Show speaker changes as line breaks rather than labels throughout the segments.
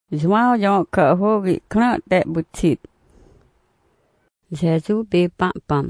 João dòng cỡ hô gị khá tệ bụt thịt. Giê-xu bê bạ bằm.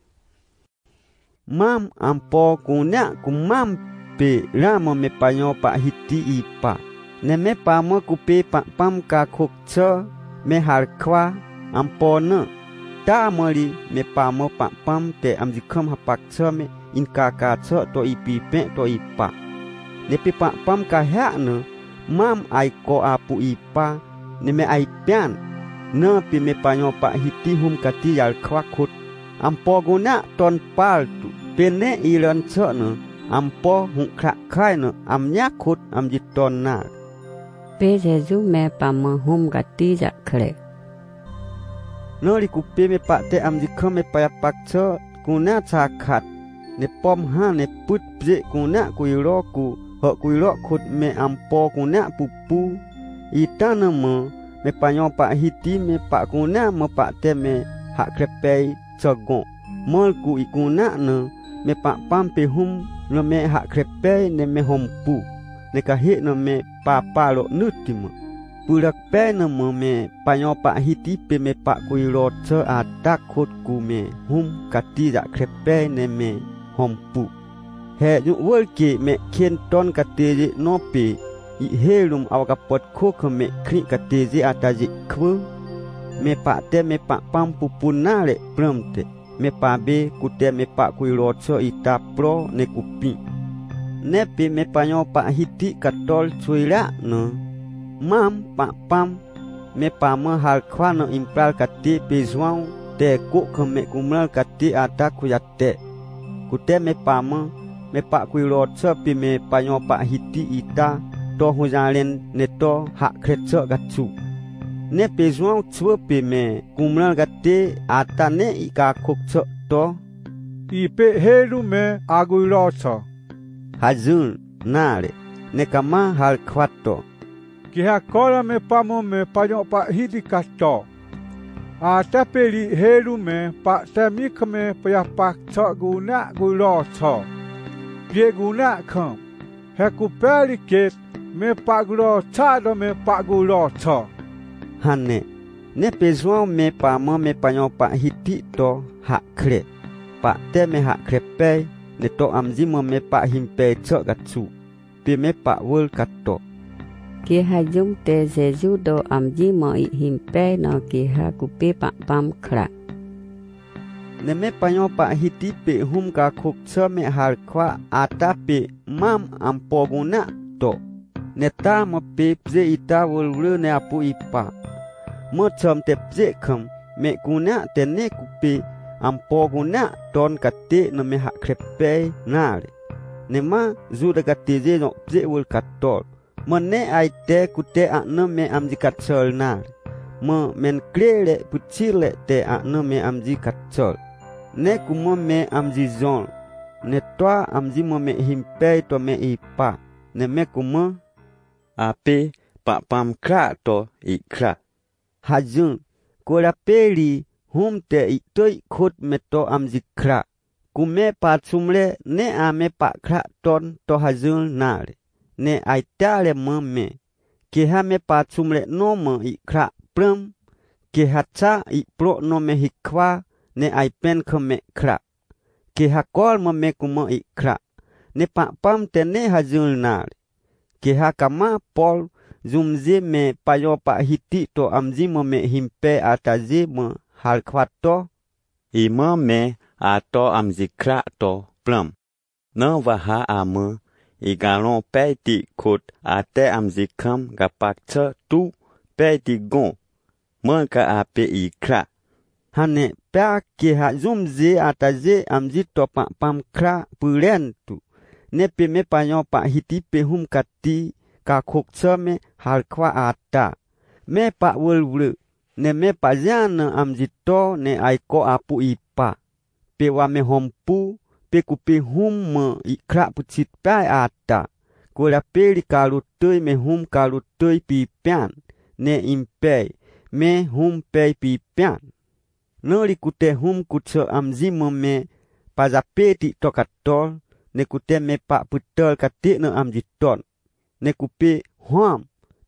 Mam ampo kunya kumam pe rama me panyo pa hiti ipa. Ne me pa mo kupe pa pam ka khok cha me har kwa ampo na. Ta mali me pa mo pa pam te am jikham hapak cha me in ka cha to ipi pe to ipa. Ne pe pa pam ka ha na mam ai ko apu ipa ne me ai pian. Na pe me panyo pa hiti hum kati yal kwa khot. Ampo guna ton pal tu pene ilan cha na ampo hung khak khai na am nya khot am jiton na.
Bê Giê-xu me pa mơ hum gati dạ khre.
Nơ li kupe me pa te am jikham me pa pak cha kuna cha khat. Ne pom ha ne put ple kuna kuiro ku ho kuiro khot me ampo kuna pupu. Ita na me panyo pa hiti me pa kuna me pa te me hak krepei chagon. Mol ku ikuna na me pa pam pe hum no me hak krepei ne me hompu. Ne ka he no me pa lo nutima. Purak pe no me panyo pa hiti pe me pa kuiro cha atak khot ku me hum kati ja krepei ne me hompu. He yu wol ke me kien ton kateje no pe I helum awakapot ko me kri kateje ataji kwu. Me pa te me pa pam pupuna le promte. Me pa be kute me pa kuirocho ita pro ne kupi. Ne pe me panyo pa hiti katol chuila no. Mam pa pam me pa ma hal kwa no impral kati pe João te ku me kumral kati ata kuyate. Kute me pa ma me pa kuirocho pe me panyo pa hiti ita to hujalen ne to hak kretcho gatsu. Ne pe João chua pe me kumral kati ata ne ika khokcho to.
Ipe helu me aguirocho.
Hazul nare ne kama hal kwato.
Kiha kola me pamo me panyo pa hiti kato. Ata peli helu me pa temik me payapak cho guna guirocho. Pie guna kam. Hekupeli ket me pa guirocho do me pa guirocho.
Hane ne pe João me pa mo me panyo pa hiti to hak kre. Pa te me hak krepe ne to amzi mo me pa himpe cho gatsu. Pe me pa wol kato.
Kiha jung te Giê-xu do amji mo I himpe no kiha kupe pa pam khra.
Ne me panyo pa hiti pe hum ka khok cha me har kwa ata pe mam ampo guna to. Ne ta mo pe pze ita wol ne apu ipa. Mo chom te pze kham me guna te ne kupe ampo guna ton kate no me hak krepe nare. Ne ma zu da kate je no pze wol katol. Mo ne ai te kute no me amji katchol nare. Mo men klele puchile te no me amji katchol. Ne kumo me amji zon. Ne toa amji mo me himpe to me ipa. Ne me kumo
ape pa pam kra to ikra.
Hajun kola peli hum te itoi khot me to amji kra. Kume pa chumle ne ame pa kra ton to hajun nare. Ne aitale mo me. Keha me pa chumle no mo ikra prum. Keha cha I pro no me hikwa. Ne ai pen kome kra. Keha kol mo me kumo ikra. Ne pa pam te ne hajul nare. Keha kama pol zumze me payo pa hiti to amzi mo me himpe ataze mo hal kwato.
Ima me ato amzi kra to plum. No vaha ame igalon pe ti kot ate amzi kam gapak cha tu pe ti gon. Manka ape ikra.
Hane pa keha zumze ataze amzi to pa pam kra pulen tu. Ne pe me panyo pa hiti pe hum kati ka khok cha me hal kwa ata. Me pa wul ne me pa jana amji to ne ai ko apu ipa. Pe wa me hompu pe kupe hum me ikra puchit pa ata. Ko la pe li kalutoi me hum kalutoi pi pian. Ne impe me hum pe pi pian. No li kute hum kutso amji mo me pa zapeti to katol. Ne kute me pa putol kati no amji ton. Ne kupe huam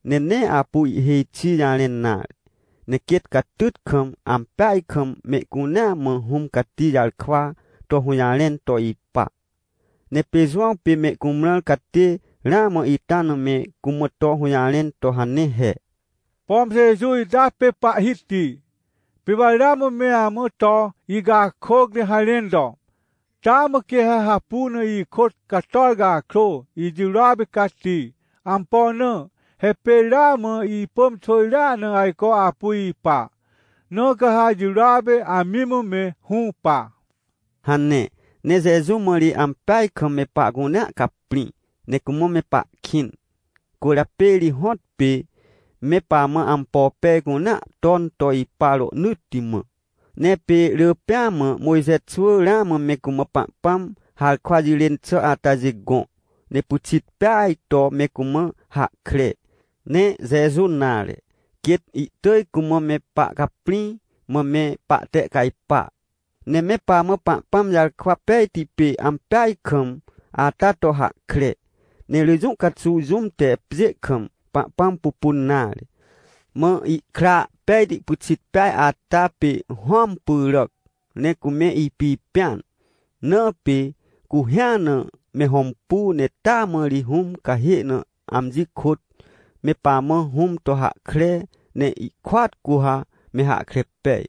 Nene apu ihechi yalen na. Neket katut kem ampai kem mekuna menghum kati yal kwa to huyalen to ipa. Ne pezuang pe mekumral kati rama itan me kumoto huyalen to hanehe.
Pom se zui da pe pa hiti. Pe valamo me amoto iga kog de halendo. Tama ke hapuna I kot katolga kro I jurabe kati. Ampona he pe rama I pom toira na aiko apu ipa. No kaha jurabe amimu me humpa.
Hane. Ne zezu mori ampai kem me pa guna kapri. Ne kumo me pa kin. Kura peli hot pe. Me pa ma ampo pe guna ton to ipalo nutima. Ne pe lepiama Moise tsu rama me kuma pam hal kwaji lentso atazi gon. Ne putit pai to me kuma ha kre. Ne zezu nale. Kiet itoi kuma me pa kapri me pa te kai pa. Ne me pa ma pam yal kwa pe tipe ampai kem atato ha kre. Ne lezun katsu zum te pze kem pam pupun nale. Me ikra pe di putit pai atape hom purok. Ne kume ipi pian. Ne pe kuhyana me hompu ne ta meri hum kahe ne amji khot. Me pa ma hum to ha kre ne ikwat kuha me ha kre pe.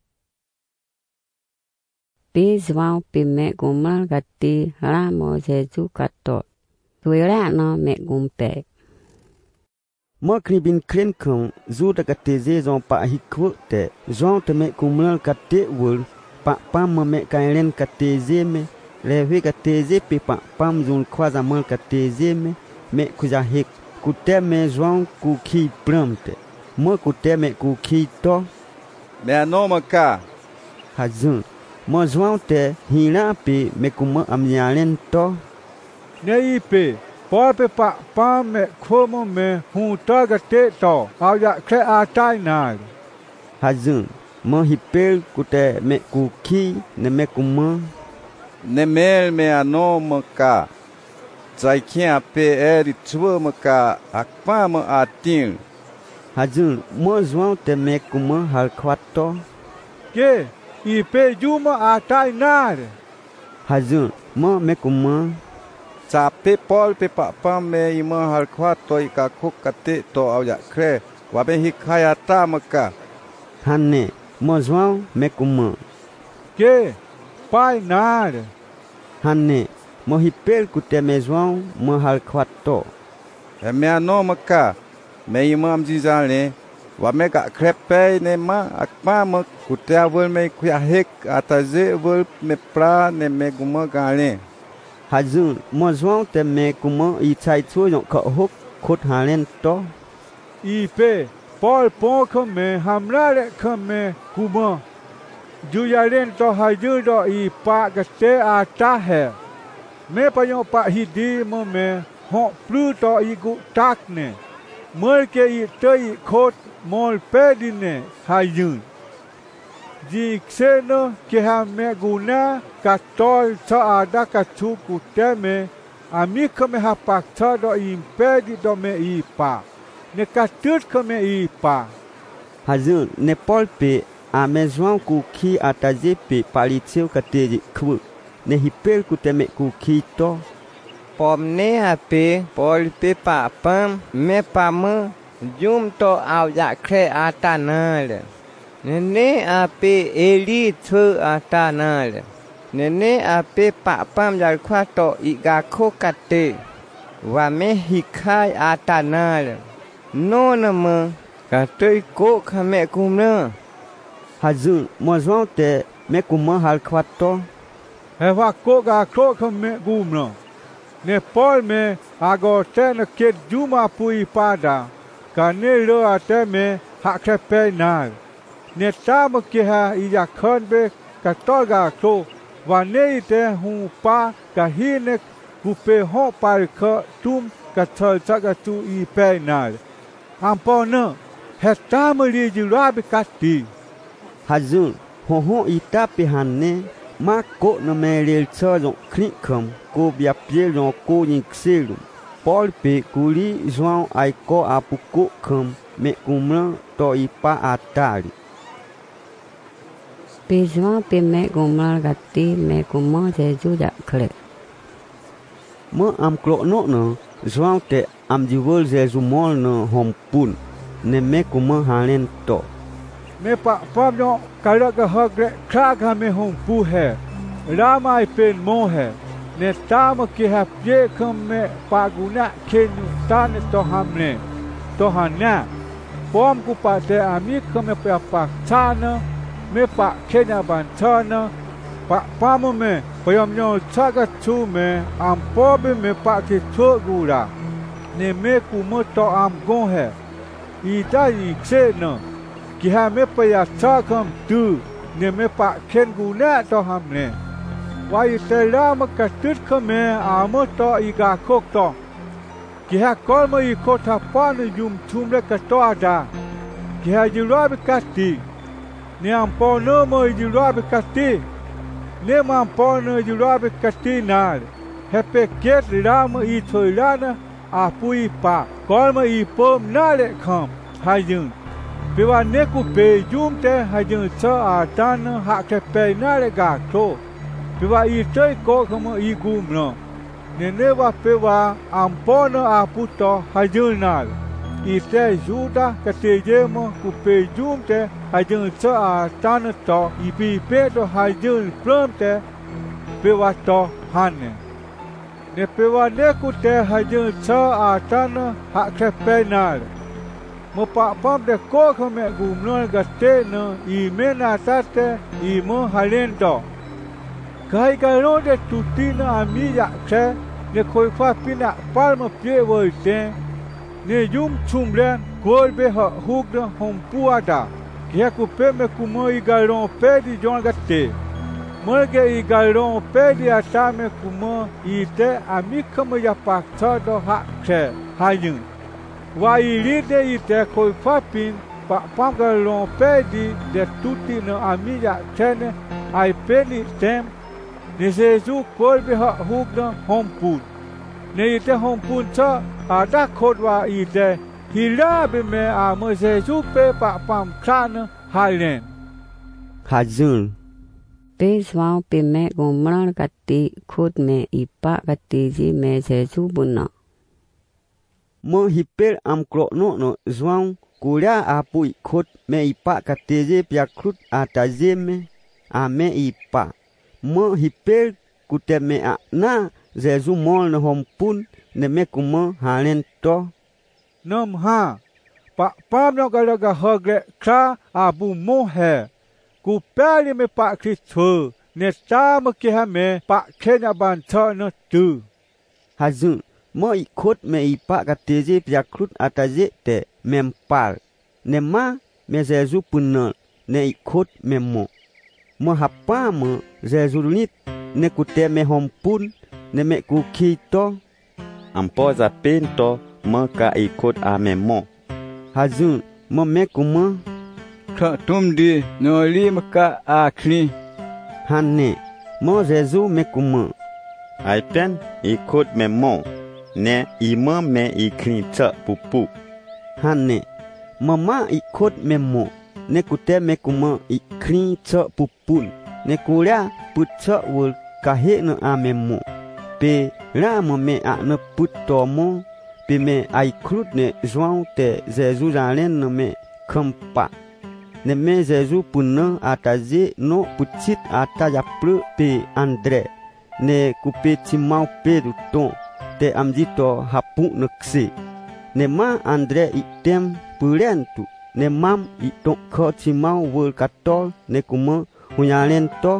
Pe zwang pe me gumal gati ramo Jesu kato. Tuira no me gumpe.
Mo kribin kren kem zu da kateze zon pa hikwo te. Zon te me kumral kate wul. Pa pam me kailen kateze me. Lewe kateze pe pa pam zun kwa zamal kateze me. Me kuja hik. Kute me zon ku ki pramte. Mo kute me ku ki to.
Me anoma ka.
Hazun. Mo zon te hila pe me kuma amyalen to.
Ne ipe. Por pe pa pam me komo me hun toga te to. Au ya kre atai nal.
Hazun. Mo hipel kute me ku ki ne me kuma.
Ne mel me anoma ka. Zai kia pe eri tua maka akpa ma atin.
Hazun. Mo zon te me kuma hal kwato.
Ke ipe juma atai nal.
Hazun. Mo me kuma.
Sa pe pol pe pa pam me ima hal kwa to ika kuk kate to au ya kre. Wabe hikaya ta maka.
Hane. Mo zon me kuma.
Ke pai nal.
Hane. Mo hipel kute me zon mo hal kwato.
E me anoma ka. Me ima amjizale. Wame ka krepe ne ma akpa ma kute avul me kuya hek ataze avul me pra ne me guma gale.
Hazun. Mo zon te me kuma I chai tsu yon ka hok khot halen to.
Ipe Paul pon keme hamra le keme kuma. Juyalen to haju do ipa kate ata he. Me pa yon pa hidi mo me hon plu to igu takne. Mol ke I te I khot mol pedine hajun. Ji kseno ke ha me guna katol sa ada kachu kuteme ami keme ha pakta do impedi do me ipa. Ne katut keme ipa.
Hazun. Ne pol pe a me zon ku ki ataze pe palitiu kate kwu. Ne hipel kute me ku ki to.
Pom ne ape pol pe pa pam me pa mo jum to au ya kre atanal. Nene ape eli tu atanal. Nene ape pa pam yal kwa to iga kokate. Wa me hikai atanal. No nama katoi ko kame kumna.
Hazun. Mo zon te me kuma hal kwato.
He wa ko ga kro keme gumno. Ne Paul me ago te ne ket juma pui pada. Ka ne lo ate me ha krepe nal. Ne tamo ke ha iya konbe ka toga kro. Wa ne te hun pa ka hine kupe hon par ka tum ka tol taga tu I pe nal. Ampona he tamo li jurabe kati.
Hazun. Ho ita pe hanne. Ma ko no me lel tso yon krik kem. Ko bia pie yon ko yin kselum. Paul pe kuli João ai ko apuku kem me kumla to ipa atari.
Pe João pe me kumla gati me kumo Jesu ja kle.
Mo am klokno no João te am jiwol Jesu mol no hompun ne me kumo halen to.
Me pa pam yo kala ka hagre kha ka me hompu he. Rama ai pen mo he. Ne tama ki ha pye kam me paguna kenu tan to hamne. To hana. Pom ku pa te ami kam me pa chana me pa kenya ban chana. Pa pamo me payam yo chaga chu me am pobe me pa ki chu gura. Ne me ku mo to am gon he. I ta i kse no. Ki ha me pa ya chakam tu ne me pa ken guna to hamne. Wai te rama ka tut kame amo to i ga kok to. Ki ha kolma i kota pan yum tumre ka to ada. Ki ha jirabe kati. Ne ampo no mo i jirabe kati. Ne mampo no jirabe kati nal. Hepe ket rama i toilana apu i pa. Kolma i pom nale kam. Hayun. Pewa neku pe yum te hayun cha atana ha ke pe nale ga to. Pewa i te ko kama i gum no. Nenewa pewa ampona aputo hayun nal. I te juda ka te yemo ku pe yum te hayun cha atana to i pi pe to hayun plum te pewa to hane. Ne pewa neku te hayun cha atana ha ke pe nal. Mo pa pam de ko kame gumnon gaste no i mena tate i mo halendo. Kai garo de tutina amiya khe ne khoi fa pina palma pie voi te ne yum chumlen golbe ha hugda hompuada ke ku pe me ku mo i garo pe di jon gaste. Mo ge i garo pe di atame ku mo i te amikam ya pa cha do ha khe hayun. Wa ilide ite koi fapin pa pangalon pedi de tutti no amiga tene ai peni tem ne Jesu kolbe ha hugda hompun ne ite hompun cha ada kodwa ite hilabe me a mo Jesu pe pa pam khan halen
Hajun
Pe João pe me kumla gati khut me ipa gati ji me Jesu bunna.
Mo hiper am klokno no João kuria apu ikot me ipa kateje pia krut ataje me ame ipa. Mo hiper kute me a na Jesu mol no hompun ne me kumo halen to.
Nam ha. Pa pam no galaga hagre kha abu mo he. Ku pali me pa kristu ne tama ki ha me pa kenya ban cha no tu.
Hajun mo ikot me ipa kateje pia krut ataje te mempal. Ne ma me Jesu punal ne ikot me mo. Mo hapa mo Jesu nit ne kute me hompun ne me ku kito.
Ampo za pento mo ka ikot a me mo.
Hajun mo me kuma
Kha tum di no li maka akli.
hanne mo Jesu me kuma.
Ai pen ikot me mo. Ne ima me ikrin cha pupu.
Hanne mama ikot me mo. Ne kute me kuma ikrin cha pupun. Ne kuria put cha wul kahe no ame mo. Pe ra mo me a ne put to mo. Pe me ai krut ne João te Jesu jalen no me kampa. Ne me Jesu punna ataje no putit ataya plu pe Andre. Ne kupe timau pe du ton. Te amjito hapu nukse. Ne ma Andre item pulentu. Ne mam itok ko timau wul katol ne kuma hunyalen to.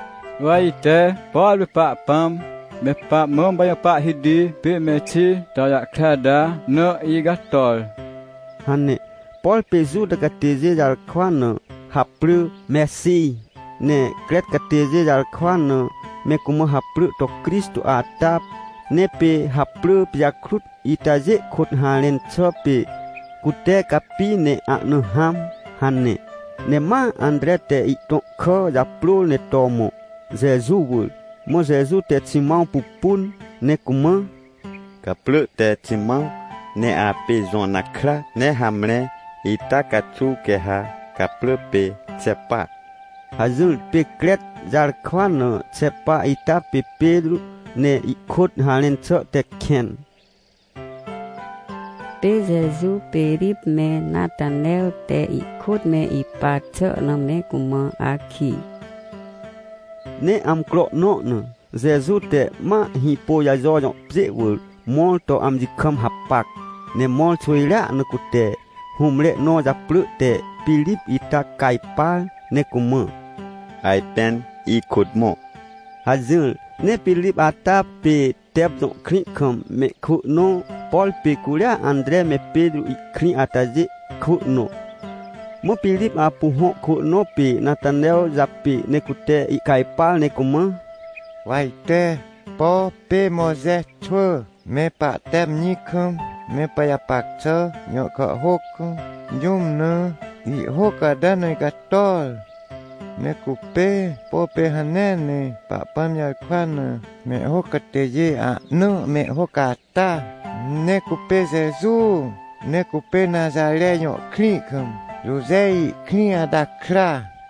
Wai te Paul pa pam me pa mom ba pa hidi pe me chi ta ya khada no i gatol.
Hanne Paul pezu de kateje jal khwan hapru Messi. Ne kret kateje jal khwan me kuma hapru to Kristo atap. Ne pe hapru pia krut itaje khut halen chope kute kapi ne anu ham hanne ne ma Andre te iton kho ja plu ne tomo Jesu wul mo Jesu te timau pupun ne kuma
ka pleu te timau ne ape zon nakra ne hamle ita kachu ke ha ka pleu pe sepa
Hazul pe kret jar khwan sepa ita pe Pedro ne ikut halen cho te ken
Pe Giêsu pe rip me Nathanael te ikut me ipa cho na me kuma aki
ne am kro no ne Giêsu te ma hi po ya zo yo pje wul mol to am ji kham hapak ne mol chui la ne ku te humle no ja plu te Philip ita kai pa ne kuma
ai pen ikut mo
Hazul ne Philip ata pe tep zo khri kham me khu no Paul pe kuria Andre me Pedro khri ataje khu no mo Philip apu ho khu no pe Nathanael japi ne kute ikai pa ne kuma
Vai te po pe Moses chua me pa tem ni khum me pa ya pak cho nyo ka hok yum no I hok ada nei ka tol me ku pe po pe hanen ne pa pam ya khan me hok ka te ye a no me hok ka ta ne ku pe Jesu ne ku pe Nazareth nyo khri khum lu zei khri ada kra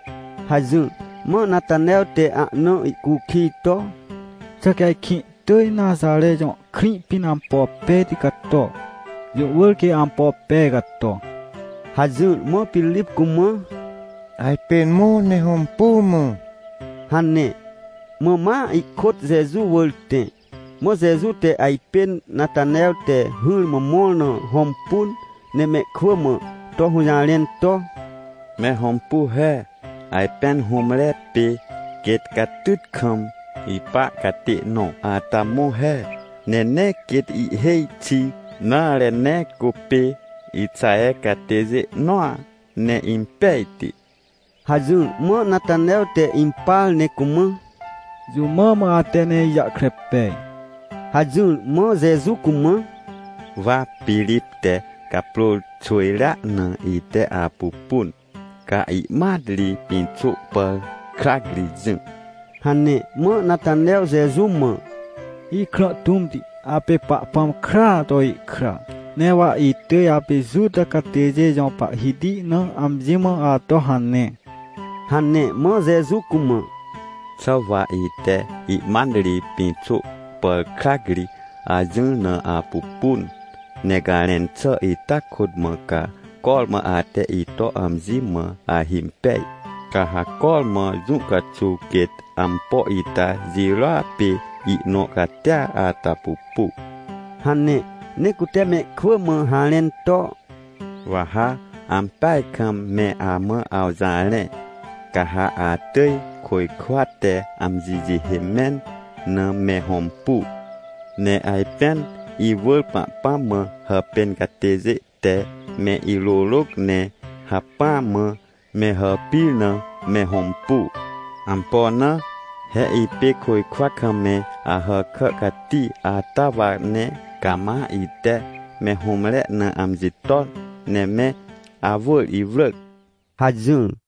Hazul mo Nathanael te a no iku khi to
Sakai ki tui Nazareth jong khri pin ampo pe ti kato yo wul ki ampo pe kato
Hazul mo Philip kuma
ai pen mo ne hom pu mo
hanne mo ma ikut Jesu wolte mo Jesu te ai pen Nathanael te hul mo mol no hompun ne me khoma to huyalen to
me hompu he ai pen humle pe ket katut kham ipa kati no atamo he ne ket I hei chi na le ne kope itsae kateze noa ne impeti
Hazul mo Nathanael te impal ne kuma
Ju mama atene ya krepe
Hazul mo Jesu kuma
va Philip te kaplo choira na ite apupun ka I madli pinchu per kragli jing
hanne mo Nathanael Jesu mo
I kra tumti ape pa pam kra to I kra newa I te ape zuta ka teje jong pa hidi no amjima ato
hanne mo Jesu kuma
Sawa ite I mandli pinchu per kragli ajung na apupun negaren cho ita khud maka kol ma ate ito amjima ahimpei kaha kol ma zuka chuket ampo ita zira pe I no katia atapupu
hanne ne kuteme khoma halen to
waha ampai kam me ama auzale kaha ate khoi khwate amjiji hemen na me hompu ne ai pen I wul pa ma ha pen kateze te me ilolok ne ha pa ma me ha pil na me hompu ampona he I pe khoi khwa khame a ha kha kati atawa ne kama ite me humle na amjiton ne me avul I vlek
Hazul